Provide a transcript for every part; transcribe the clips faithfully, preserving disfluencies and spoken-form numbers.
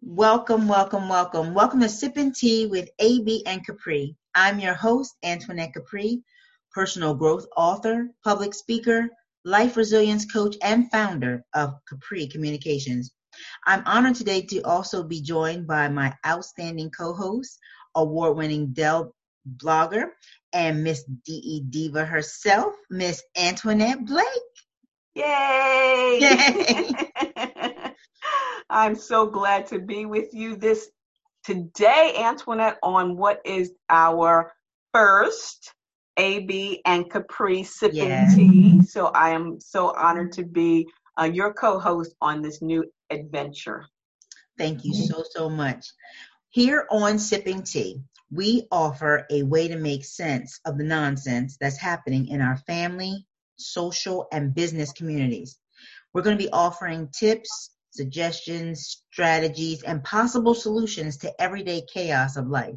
Welcome, welcome, welcome. Welcome to Sipping Tea with A B and Capri. I'm your host, Antoinette Capri, personal growth author, public speaker, life resilience coach, and founder of Capri Communications. I'm honored today to also be joined by my outstanding co-host, award-winning Dell blogger, and Miss D E Diva herself, Miss Antoinette Blake. Yay! Yay! I'm so glad to be with you this today, Antoinette, on what is our first A B and Capri Sipping Yeah. Tea. So I am so honored to be uh, your co-host on this new adventure. Thank you so, so much. Here on Sipping Tea, we offer a way to make sense of the nonsense that's happening in our family, social, and business communities. We're going to be offering tips, suggestions, strategies, and possible solutions to everyday chaos of life.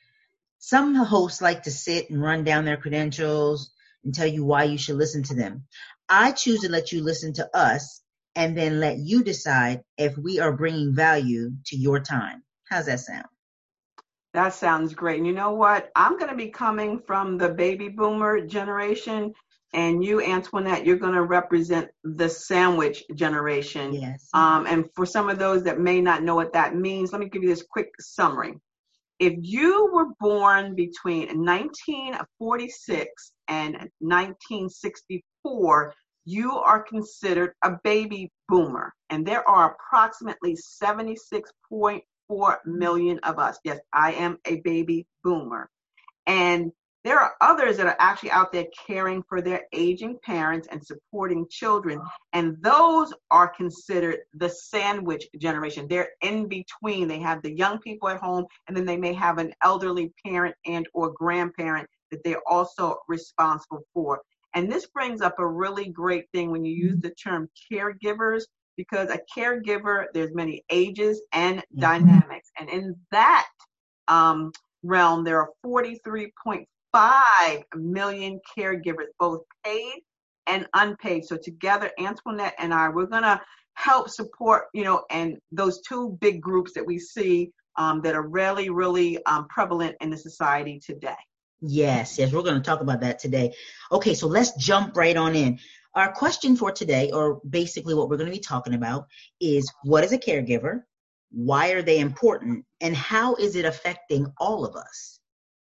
Some hosts like to sit and run down their credentials and tell you why you should listen to them. I choose to let you listen to us and then let you decide if we are bringing value to your time. How's that sound? That sounds great. And you know what? I'm going to be coming from the baby boomer generation, and you, Antoinette, you're going to represent the sandwich generation. Yes. Um, and for some of those that may not know what that means, let me give you this quick summary. If you were born between nineteen forty-six and nineteen sixty-four, you are considered a baby boomer. And there are approximately seventy-six point four million of us. Yes, I am a baby boomer. And there are others that are actually out there caring for their aging parents and supporting children. And those are considered the sandwich generation. They're in between. They have the young people at home, and then they may have an elderly parent and or grandparent that they're also responsible for. And this brings up a really great thing when you use the term caregivers, because a caregiver, there's many ages and mm-hmm. dynamics. And in that um, realm, there are forty-three point five million caregivers, both paid and unpaid. So together, Antoinette and I, we're going to help support, you know, and those two big groups that we see um, that are really, really um, prevalent in the society today. Yes, yes, we're going to talk about that today. Okay, so let's jump right on in. Our question for today, or basically what we're going to be talking about, is what is a caregiver? Why are they important? And how is it affecting all of us?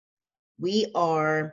We are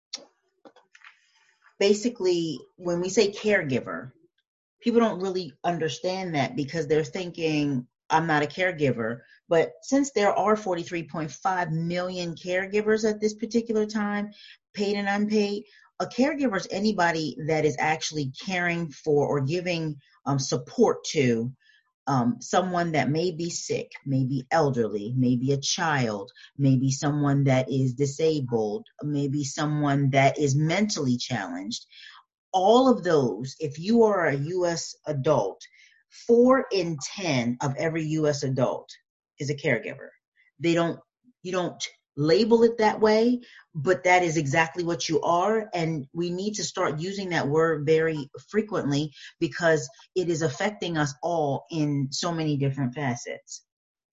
basically, when we say caregiver, people don't really understand that because they're thinking, I'm not a caregiver. But since there are forty-three point five million caregivers at this particular time, paid and unpaid, a caregiver is anybody that is actually caring for or giving um, support to um, someone that may be sick, may be elderly, maybe a child, maybe someone that is disabled, maybe someone that is mentally challenged. All of those, if you are a U S adult, four in ten of every U S adult is a caregiver. They don't, you don't label it that way, but that is exactly what you are. And we need to start using that word very frequently because it is affecting us all in so many different facets.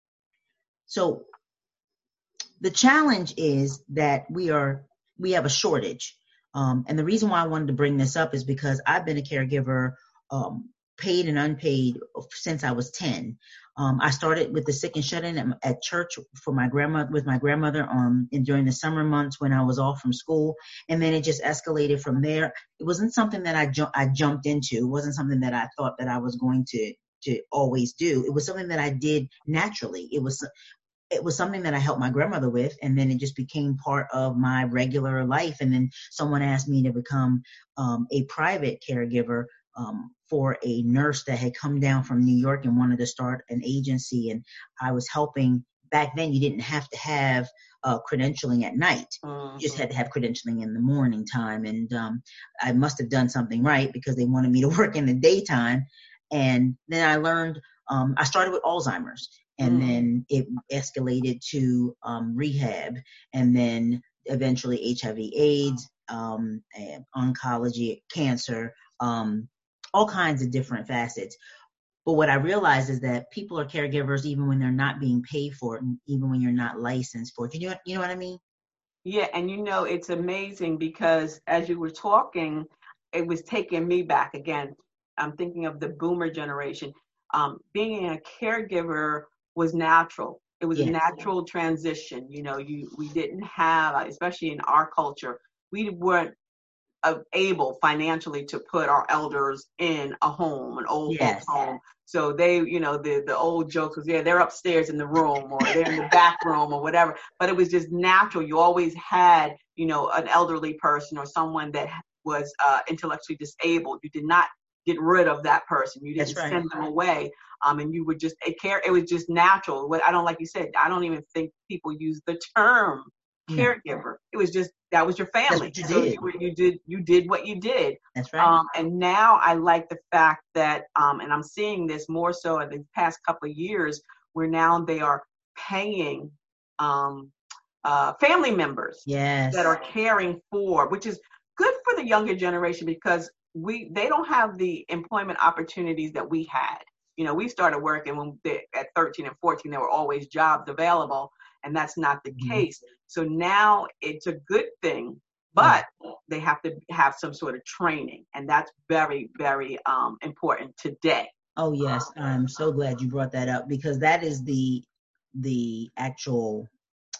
So the challenge is that we are, we have a shortage. Um, and the reason why I wanted to bring this up is because I've been a caregiver, um, paid and unpaid, since I was ten. Um, I started with the sick and shut in at, at church for my grandmother, with my grandmother, um, and during the summer months when I was off from school. And then it just escalated from there. It wasn't something that I, ju- I jumped into. It wasn't something that I thought that I was going to, to always do. It was something that I did naturally. It was, it was something that I helped my grandmother with, and then it just became part of my regular life. And then someone asked me to become um, a private caregiver um, for a nurse that had come down from New York and wanted to start an agency. And I was helping. Back then, you didn't have to have uh, credentialing at night. Mm-hmm. You just had to have credentialing in the morning time. And um, I must have done something right because they wanted me to work in the daytime. And then I learned, um, I started with Alzheimer's. And mm. then it escalated to um, rehab, and then eventually H I V AIDS, um, and oncology, cancer, um, all kinds of different facets. But what I realize is that people are caregivers even when they're not being paid for it, and even when you're not licensed for it. You know, you know what I mean? Yeah, and you know, it's amazing because as you were talking, it was taking me back again. I'm thinking of the boomer generation. Um, being a caregiver was natural. It was a Yes. natural transition. You know, you we didn't have, especially in our culture, we weren't uh, able financially to put our elders in a home, an old folks Yes. home. So they, you know, the the old jokes was, yeah, they're upstairs in the room or they're in the back room or whatever. But it was just natural. You always had, you know, an elderly person or someone that was uh, intellectually disabled. You did not get rid of that person. You That's didn't right. send them away. Um, and you would just take care. It was just natural. What I don't, like you said, I don't even think people use the term No, caregiver. It was just, that was your that's family. what you So did. you were, you did you did what you did. That's right. Um, and now I like the fact that, um, and I'm seeing this more so in the past couple of years, where now they are paying um, uh, family members Yes. that are caring for, which is good for the younger generation because we they don't have the employment opportunities that we had. You know, we started working when they, at thirteen and fourteen, there were always jobs available, and that's not the Mhm. case. So now it's a good thing, Yeah. but they have to have some sort of training, and that's very, very um, important today. Oh yes. I'm so glad you brought that up because that is the the actual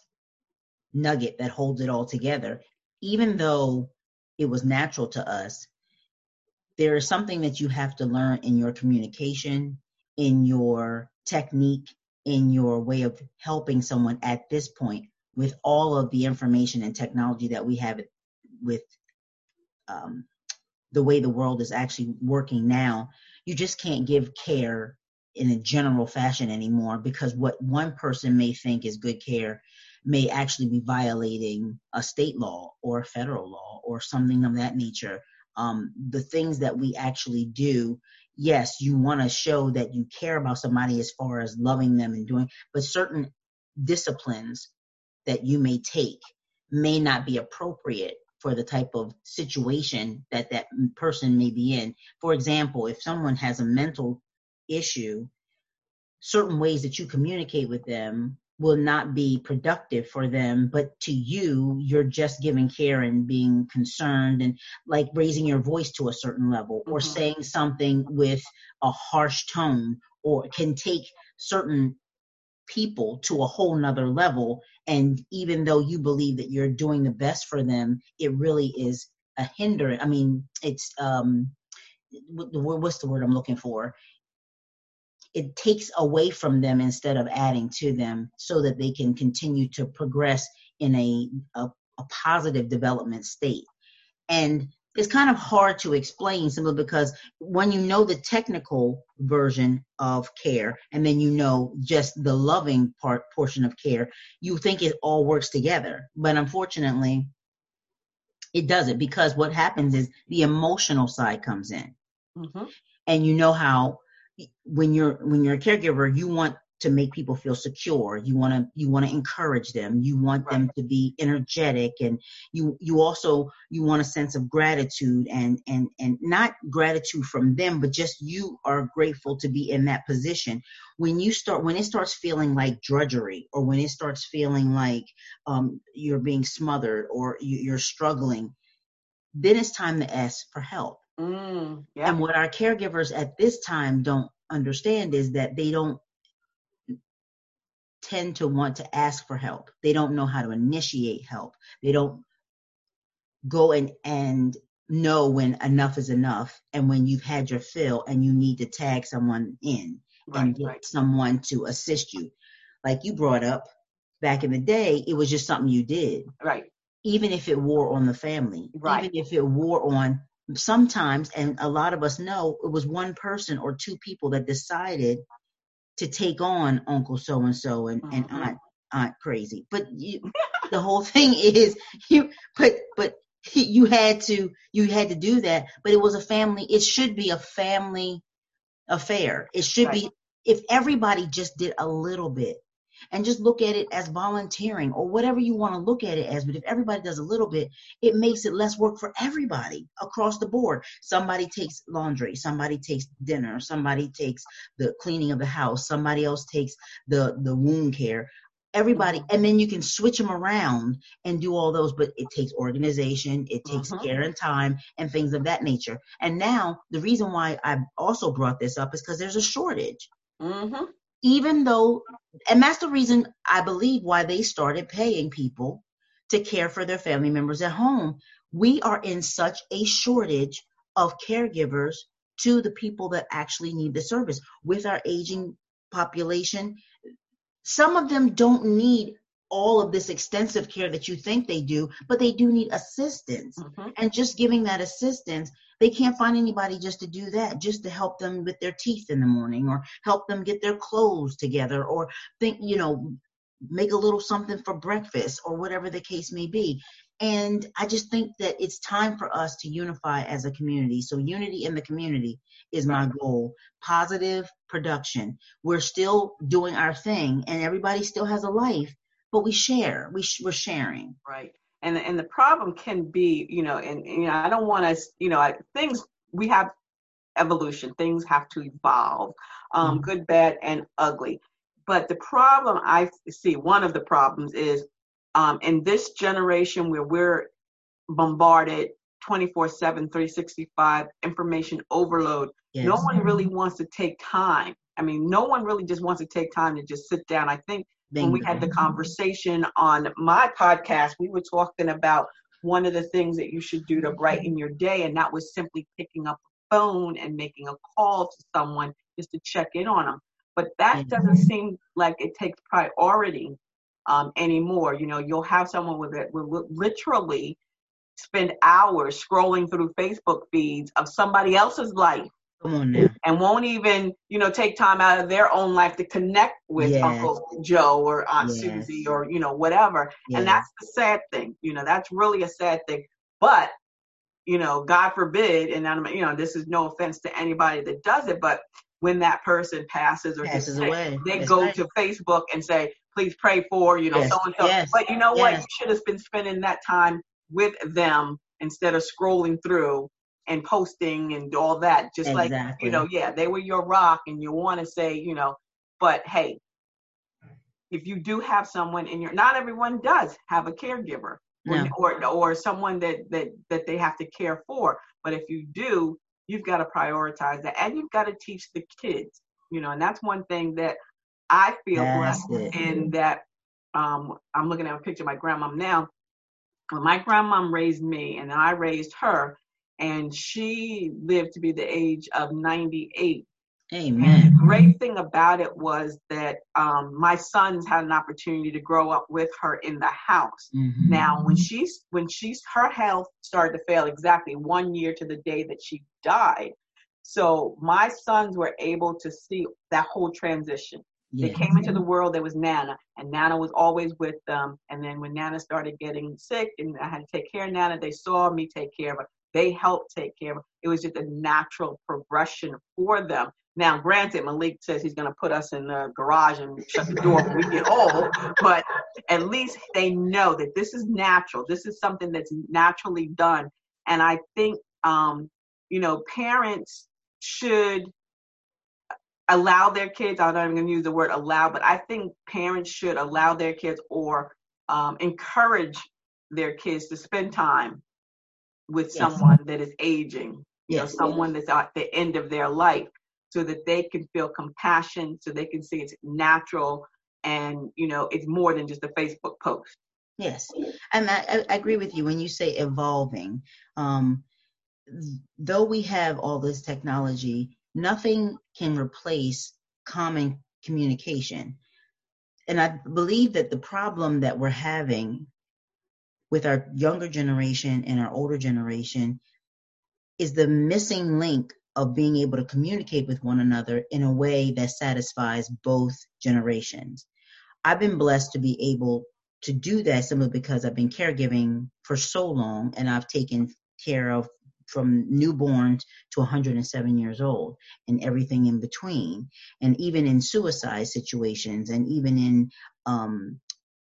nugget that holds it all together. Even though it was natural to us, there is something that you have to learn in your communication, in your technique, in your way of helping someone at this point with all of the information and technology that we have with um, the way the world is actually working now. You just can't give care in a general fashion anymore because what one person may think is good care may actually be violating a state law or a federal law or something of that nature. Um, the things that we actually do, yes, you want to show that you care about somebody as far as loving them and doing, but certain disciplines that you may take may not be appropriate for the type of situation that that person may be in. For example, if someone has a mental issue, certain ways that you communicate with them will not be productive for them, but to you, you're just giving care and being concerned and like raising your voice to a certain level or Mm-hmm. saying something with a harsh tone or can take certain people to a whole nother level. And even though you believe that you're doing the best for them, it really is a hindrance. I mean, it's, um, what's the word I'm looking for? It takes away from them instead of adding to them so that they can continue to progress in a, a, a positive development state. And it's kind of hard to explain simply because when you know the technical version of care and then you know just the loving part portion of care, you think it all works together. But unfortunately, it doesn't, because what happens is the emotional side comes in. Mm-hmm. And you know how when you're when you're a caregiver, you want to make people feel secure. You want to you want to encourage them. You want Right. them to be energetic, and you you also you want a sense of gratitude and and and not gratitude from them, but just you are grateful to be in that position. When you start when it starts feeling like drudgery, or when it starts feeling like um, you're being smothered or you, you're struggling, then it's time to ask for help. Mm, yeah. And what our caregivers at this time don't understand is that they don't tend to want to ask for help. They don't know how to initiate help. They don't go and, and know when enough is enough and when you've had your fill and you need to tag someone in Right, and get right. someone to assist you. Like you brought up, back in the day, it was just something you did. Right. Even if it wore on the family, Right. even if it wore on sometimes, and a lot of us know it was one person or two people that decided to take on Uncle so and so and and Mm-hmm. Aunt Aunt Crazy. But you, the whole thing is you, but but you had to you had to do that. But it was a family. It should be a family affair. It should Right. be if everybody just did a little bit. and just look at it as volunteering or whatever you want to look at it as. But if everybody does a little bit, it makes it less work for everybody across the board. Somebody takes laundry, somebody takes dinner, somebody takes the cleaning of the house, somebody else takes the, the wound care. Everybody, and then you can switch them around and do all those, but it takes organization, it takes Mm-hmm. care and time and things of that nature. And now the reason why I also brought this up is because there's a shortage. Mm-hmm. Even though, and that's the reason I believe why they started paying people to care for their family members at home. We are in such a shortage of caregivers to the people that actually need the service. With our aging population, some of them don't need all of this extensive care that you think they do, but they do need assistance. Mm-hmm. And just giving that assistance, they can't find anybody just to do that, just to help them with their teeth in the morning or help them get their clothes together or think, you know, make a little something for breakfast or whatever the case may be. And I just think that it's time for us to unify as a community. So unity in the community is my goal. Positive production. We're still doing our thing and everybody still has a life, but we share. We sh- we're sharing. Right. And and the problem can be, you know, and, and you know, I don't want to, you know, I, things, we have evolution. Things have to evolve, um, Mhm. good, bad, and ugly. But the problem I see, one of the problems is um, in this generation where we're bombarded twenty-four seven, three sixty-five, information overload, no Yes. one really wants to take time. I mean, no one really just wants to take time to just sit down. I think when we Bingo. had the conversation on my podcast, we were talking about one of the things that you should do to brighten your day, and that was simply picking up a phone and making a call to someone just to check in on them. But that Yeah. doesn't seem like it takes priority um, anymore. You know, you'll have someone with it will literally spend hours scrolling through Facebook feeds of somebody else's life Come on now. and won't even, you know, take time out of their own life to connect with Yes. Uncle Joe or Aunt Yes. Susie or, you know, whatever. Yes. And that's the sad thing. You know, that's really a sad thing. But, you know, God forbid, and I'm, you know, this is no offense to anybody that does it, but when that person passes or Passes gets sick, away. they That's go right. to Facebook and say, please pray for, you know, Yes. so and so. Yes. But you know what? Yes. You should have been spending that time with them instead of scrolling through and posting and all that. Just like, Exactly. you know, yeah, they were your rock and you want to say, you know, but hey, if you do have someone in your, not everyone does have a caregiver No. or, or, or someone that, that, that they have to care for. But if you do, you've got to prioritize that and you've got to teach the kids, you know, and that's one thing that I feel That's blessed it. in that um, I'm looking at a picture of my grandmom now. When my grandmom raised me and I raised her, and she lived to be the age of ninety-eight. Amen. And the great thing about it was that um, my sons had an opportunity to grow up with her in the house. Mm-hmm. Now, when she's when she's her health started to fail exactly one year to the day that she died, so my sons were able to see that whole transition. They Yes. came into the world, there was Nana, and Nana was always with them. And then when Nana started getting sick and I had to take care of Nana, they saw me take care of her. They helped take care of her. It was just a natural progression for them. Now, granted, Malik says he's going to put us in the garage and shut the door when we get old, but at least they know that this is natural. This is something that's naturally done. And I think, um, you know, parents should allow their kids, I'm not even going to use the word allow, but I think parents should allow their kids or um, encourage their kids to spend time with Yes. someone that is aging, you Yes. know, someone that's at the end of their life so that they can feel compassion, so they can see it's natural and, you know, it's more than just a Facebook post. Yes. And I, I agree with you when you say evolving. Um, though we have all this technology, nothing can replace common communication. And I believe that the problem that we're having with our younger generation and our older generation is the missing link of being able to communicate with one another in a way that satisfies both generations. I've been blessed to be able to do that simply because I've been caregiving for so long and I've taken care of from newborns to one hundred seven years old and everything in between. And even in suicide situations, and even in um,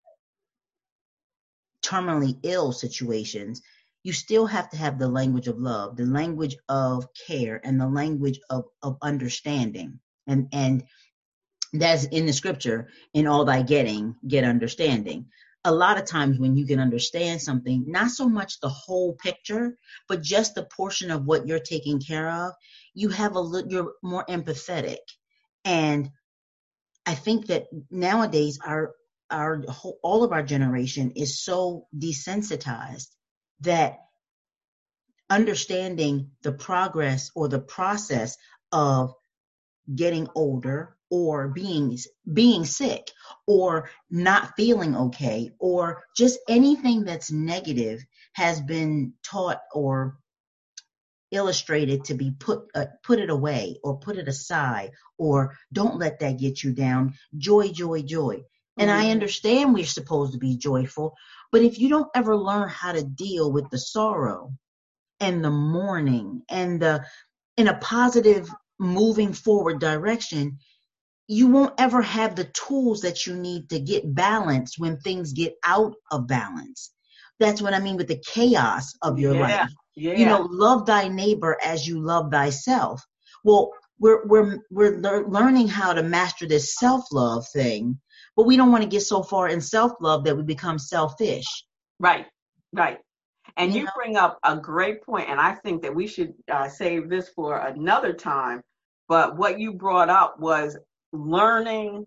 terminally ill situations, you still have to have the language of love, the language of care, and the language of, of understanding. And, and that's in the scripture, in all thy getting, get understanding. A lot of times when you can understand something, not so much the whole picture, but just the portion of what you're taking care of, you have a little, you're more empathetic. And I think that nowadays our our whole, all of our generation is so desensitized that understanding the progress or the process of getting older, or being being sick, or not feeling okay, or just anything that's negative has been taught or illustrated to be put uh, put it away, or put it aside, or don't let that get you down. Joy, joy, joy. And Mm-hmm. I understand we're supposed to be joyful, but if you don't ever learn how to deal with the sorrow and the mourning and the in a positive moving forward direction, you won't ever have the tools that you need to get balanced when things get out of balance. That's what I mean with the chaos of your Yeah. life. Yeah. You know, love thy neighbor as you love thyself. Well, we're we're we're lear- learning how to master this self-love thing, but we don't want to get so far in self-love that we become selfish. Right. Right. And You you know? bring up a great point, and I think that we should uh, save this for another time. But what you brought up was learning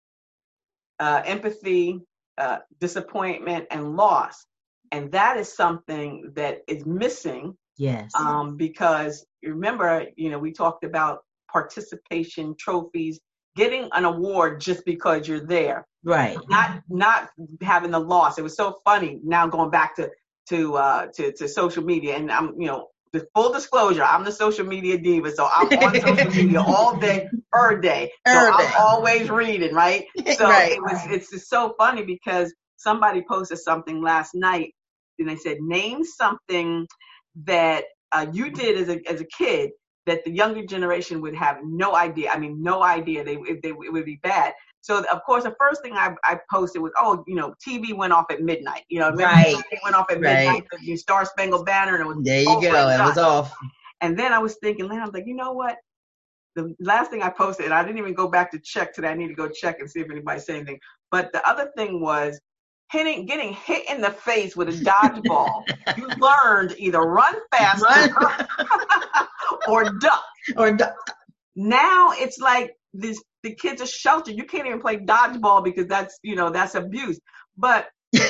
uh, empathy, uh, disappointment, and loss. And that is something that is missing. Yes. Um, because remember, you know, we talked about participation trophies, getting an award just because you're there. Right. Not not having the loss. It was so funny. Now going back to to uh, to, to social media, and I'm you know the full disclosure, I'm the social media diva, so I'm on social media all day, every day. So Every I'm day. always reading, right? So Right. it was it's just so funny because somebody posted something last night, and they said name something that uh, you did as a as a kid that the younger generation would have no idea. I mean, no idea. They, they it would be bad. So of course, the first thing I, I posted was, oh, you know, T V went off at midnight. You know, remember Right. T V went off at Right. midnight, the Star Spangled Banner, and it was There you over go. and It done. was off. And then I was thinking, man, I was like, you know what? The last thing I posted, and I didn't even go back to check today. I need to go check and see if anybody said anything. But the other thing was hitting, getting hit in the face with a dodgeball. You learned either run faster Run. or duck. Or duck. Now it's like this, the kids are sheltered. You can't even play dodgeball because that's, you know, that's abuse. But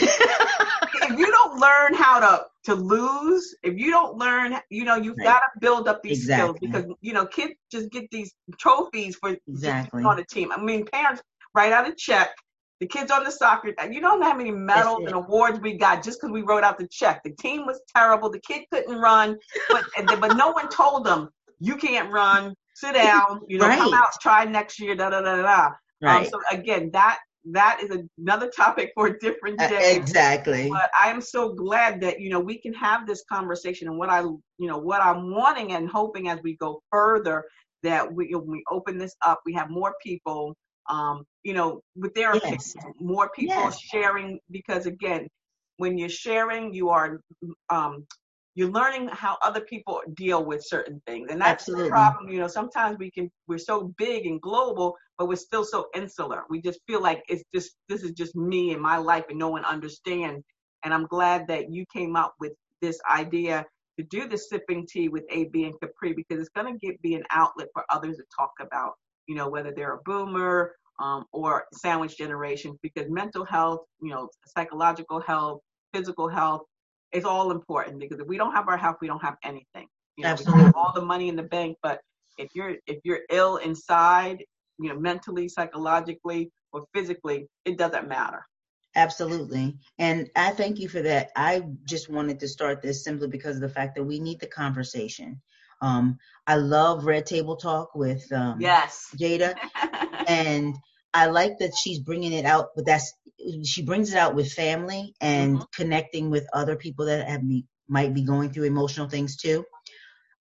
if you don't learn how to, to lose, if you don't learn, you know, you've Right. got to build up these Exactly. skills because, you know, kids just get these trophies for Exactly. being on a team. I mean, parents write out a check. The kids on the soccer, you don't know how many medals and awards we got just because we wrote out the check. The team was terrible. The kid couldn't run, but but no one told them, you can't run, sit down, you know, Right. come out, try next year, da da da da. Right. Um, so again, that that is another topic for a different Uh, day. exactly. But I am so glad that, you know, we can have this conversation, and what I, you know, what I'm wanting and hoping as we go further that we, when we open this up, we have more people, um, you know, with their Yes. opinions, more people Yes. sharing, because again, when you're sharing, you are, um, you're learning how other people deal with certain things. And that's Absolutely. the problem. You know, sometimes we can, we're so big and global, but we're still so insular. We just feel like it's just, this is just me and my life and no one understands. And I'm glad that you came up with this idea to do the sipping tea with A B and Capri, because it's going to get be an outlet for others to talk about, you know, whether they're a boomer um, or sandwich generation, because mental health, you know, psychological health, physical health, it's all important, because if we don't have our health, we don't have anything. You know, Absolutely. we have all the money in the bank, but if you're if you're ill inside, you know, mentally, psychologically, or physically, it doesn't matter. Absolutely. And I thank you for that. I just wanted to start this simply because of the fact that we need the conversation. Um, I love Red Table Talk with um, Yes. Jada, and I like that she's bringing it out, but that's she brings it out with family and Mhm. connecting with other people that have be, might be going through emotional things too.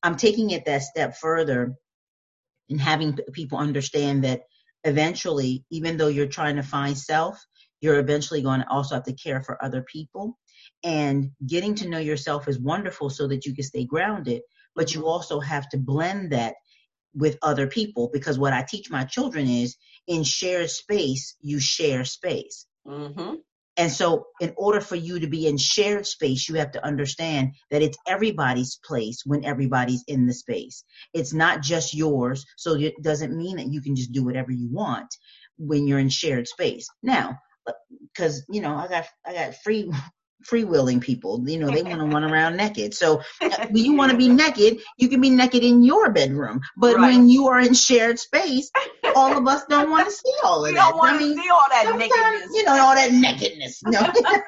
I'm taking it that step further and having people understand that eventually, even though you're trying to find self, you're eventually going to also have to care for other people. And getting to know yourself is wonderful so that you can stay grounded, but mm-hmm. you also have to blend that with other people, because what I teach my children is, in shared space, you share space. Mm-hmm. And so in order for you to be in shared space, you have to understand that it's everybody's place when everybody's in the space. It's not just yours. So it doesn't mean that you can just do whatever you want when you're in shared space. Now, because, you know, I got, I got free, freewheeling people, you know, they want to run around naked. So when you want to be naked, you can be naked in your bedroom. But right. when you are in shared space, all of us don't want to see all of we that. Don't want I mean, to see all that nakedness. You know, all that nakedness. No.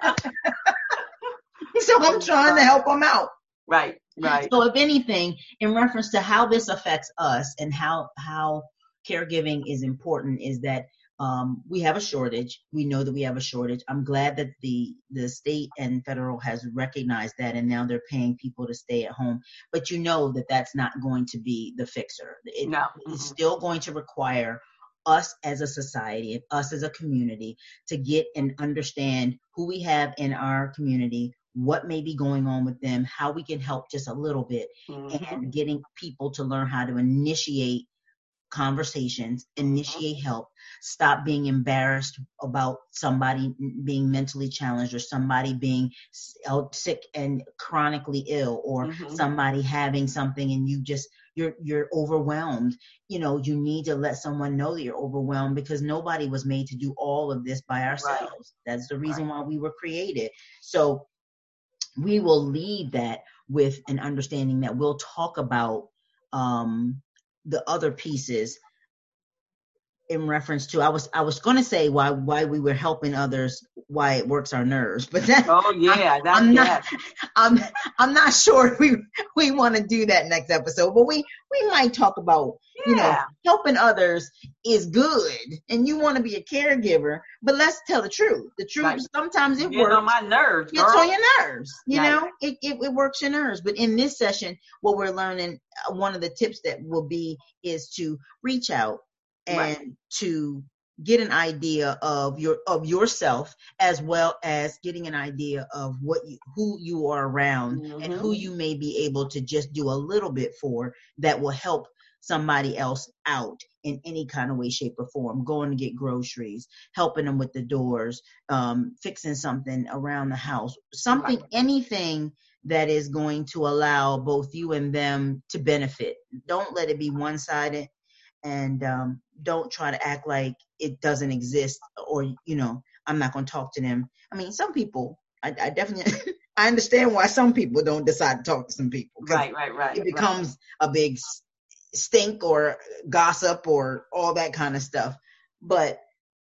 So I'm trying to help them out. Right, right. So if anything, in reference to how this affects us and how how caregiving is important, is that um, we have a shortage. We know that we have a shortage. I'm glad that the the state and federal has recognized that, and now they're paying people to stay at home. But you know that that's not going to be the fixer. It, no. It's still going to require us as a society and us as a community to get and understand who we have in our community, what may be going on with them, how we can help just a little bit, mm-hmm. and getting people to learn how to initiate conversations, initiate help, stop being embarrassed about somebody being mentally challenged or somebody being sick and chronically ill, or mm-hmm. somebody having something and you just you're you're overwhelmed. You know, you need to let someone know that you're overwhelmed, because nobody was made to do all of this by ourselves. Right. That's the reason right. why we were created. So we will leave that with an understanding that we'll talk about um the other pieces in reference to, I was I was going to say why why we were helping others, why it works our nerves, but that, oh yeah, that's I'm not yes. I'm I'm not sure if we we want to do that next episode, but we we might talk about yeah. you know, helping others is good, and you want to be a caregiver, but let's tell the truth. The truth right. sometimes it Get works. on my nerves, girl. It's on your nerves, you right. know. It, it it works your nerves. But in this session, what we're learning, uh, one of the tips that will be is to reach out and right. to get an idea of your of yourself, as well as getting an idea of what you, who you are around, mm-hmm. and who you may be able to just do a little bit for that will help somebody else out in any kind of way, shape, or form. Going to get groceries, helping them with the doors, um, fixing something around the house, something, right. anything that is going to allow both you and them to benefit. Don't let it be one-sided. And um, don't try to act like it doesn't exist, or, you know, I'm not going to talk to them. I mean, some people, I, I definitely, I understand why some people don't decide to talk to some people. Right, right, right. It becomes right. a big stink or gossip or all that kind of stuff. But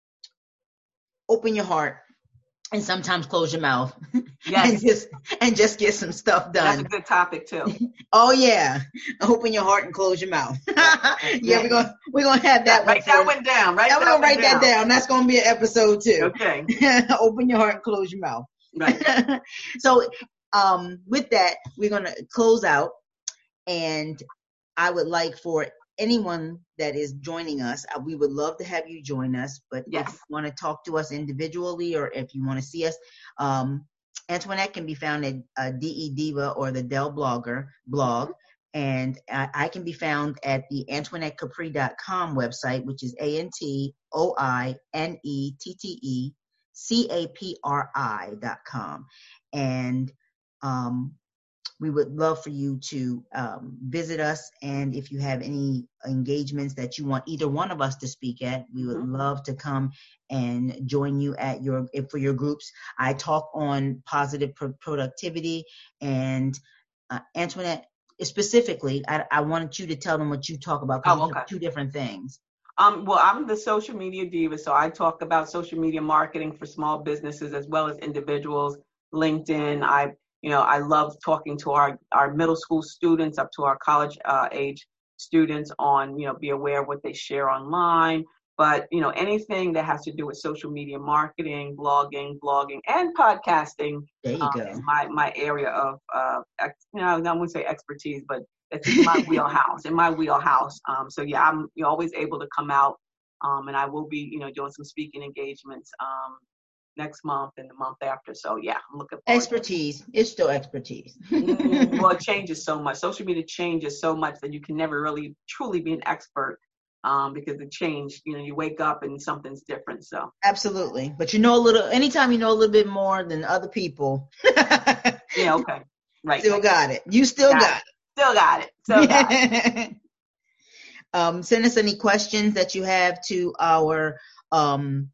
open your heart. And sometimes close your mouth, yes. and just and just get some stuff done. That's a good topic too. Oh yeah, open your heart and close your mouth. yeah, we're gonna we're gonna have that. Write that one down. Right, we're gonna write that down. That's gonna be an episode too. Okay. Open your heart and close your mouth. Right. So, um, with that, we're gonna close out, and I would like for anyone that is joining us, uh, we would love to have you join us. But yes. if you want to talk to us individually, or if you want to see us, um, Antoinette can be found at uh, D E Diva or the Dell Blogger blog. And I, I can be found at the Antoinette Capri dot com website, which is A N T O I N E T T E C A P R I dot com. And um, we would love for you to um, visit us. And if you have any engagements that you want either one of us to speak at, we would mm-hmm. love to come and join you at your for your groups. I talk on positive pro- productivity. And uh, Antoinette, specifically, I, I wanted you to tell them what you talk about, because oh, you okay. have two different things. Um, well, I'm the social media diva, so I talk about social media marketing for small businesses as well as individuals. LinkedIn, I You know, I love talking to our, our middle school students up to our college uh, age students on, you know, be aware of what they share online. But, you know, anything that has to do with social media marketing, blogging, blogging, and podcasting There you um, go. is my, my area of, uh, ex, you know, I wouldn't say expertise, but it's in my wheelhouse, in my wheelhouse. Um, so, yeah, I'm you're always able to come out, um, and I will be, you know, doing some speaking engagements um, next month and the month after. So, yeah, I'm looking forward. Expertise. It's still expertise. mm, well, it changes so much. Social media changes so much that you can never really truly be an expert. Um, because the change, you know, you wake up and something's different. So absolutely, but you know a little. Anytime you know a little bit more than other people, yeah, okay, right. Still got it. You still got, got it. it. Still got it. Still got it. um, send us any questions that you have to our um,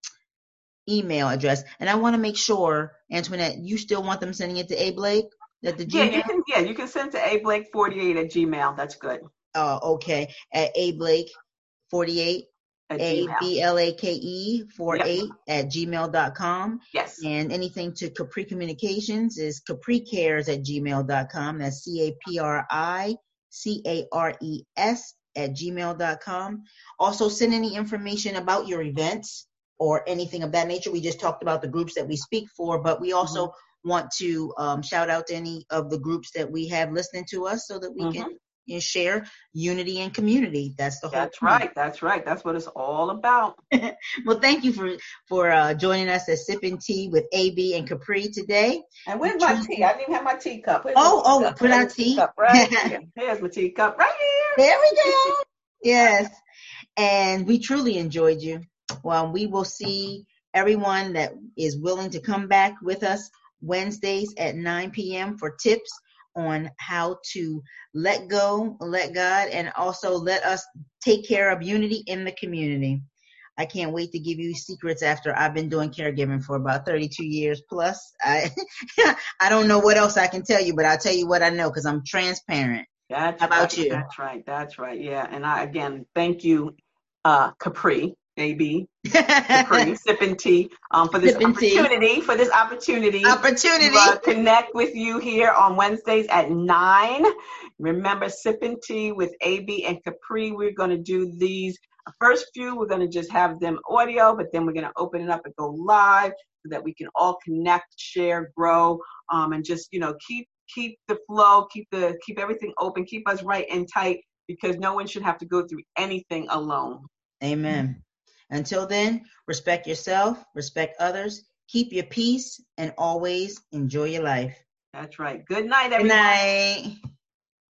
email address, and I want to make sure, Antoinette, you still want them sending it to A Blake at the yeah, Gmail? you can. Yeah, you can send to A Blake forty-eight at Gmail. That's good. Oh, uh, okay. At A Blake forty-eight. A B L A K E forty-eight yep. at gmail dot com. Yes. And anything to Capri Communications is capri cares at gmail dot com. That's C A P R I C A R E S at gmail dot com. Also, send any information about your events or anything of that nature. We just talked about the groups that we speak for, but we also mm-hmm. want to um, shout out to any of the groups that we have listening to us so that we mm-hmm. can and share unity and community. That's the whole That's point. right. That's right. That's what it's all about. Well, thank you for for uh, joining us at Sipping Tea with A B and Capri today. And where's my tea? I didn't even have my teacup. Where's oh, oh, cup? Put our tea. Teacup right here. Here's my teacup right here. There we go. Yes. And we truly enjoyed you. Well, we will see everyone that is willing to come back with us Wednesdays at nine p.m. for tips on how to let go, let God, and also let us take care of unity in the community. I can't wait to give you secrets after I've been doing caregiving for about thirty-two years plus. I I don't know what else I can tell you, but I'll tell you what I know because I'm transparent. That's how about right, you? That's right. That's right. Yeah. And I, again, thank you, uh, Capri. A B, Capri, Sipping Tea, um, for this Sipping opportunity, tea. for this opportunity, opportunity to uh, connect with you here on Wednesdays at nine. Remember, Sipping Tea with A B and Capri. We're going to do these first few. We're going to just have them audio, but then we're going to open it up and go live so that we can all connect, share, grow, um, and just you know keep keep the flow, keep the keep everything open, keep us right and tight because no one should have to go through anything alone. Amen. Until then, respect yourself, respect others, keep your peace, and always enjoy your life. That's right. Good night, everyone. Good night.